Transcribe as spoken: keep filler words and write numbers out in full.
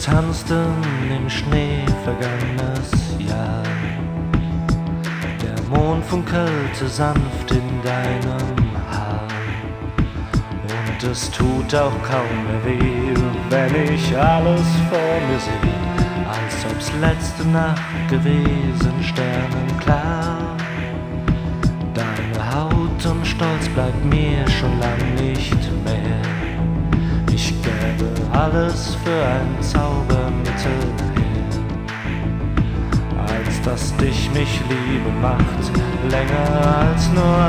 tanzten im Schnee vergangenes Jahr. Der Mond funkelte sanft in deinem Haar. Und es tut auch kaum mehr weh, wenn ich alles vor mir sehe, als ob's letzte Nacht gewesen, sternenklar. Deine Haut und Stolz bleibt mir schon lang nicht mehr. Ich gäbe alles für ein Zaubermittel her, als dass dich mich Liebe macht, länger als nur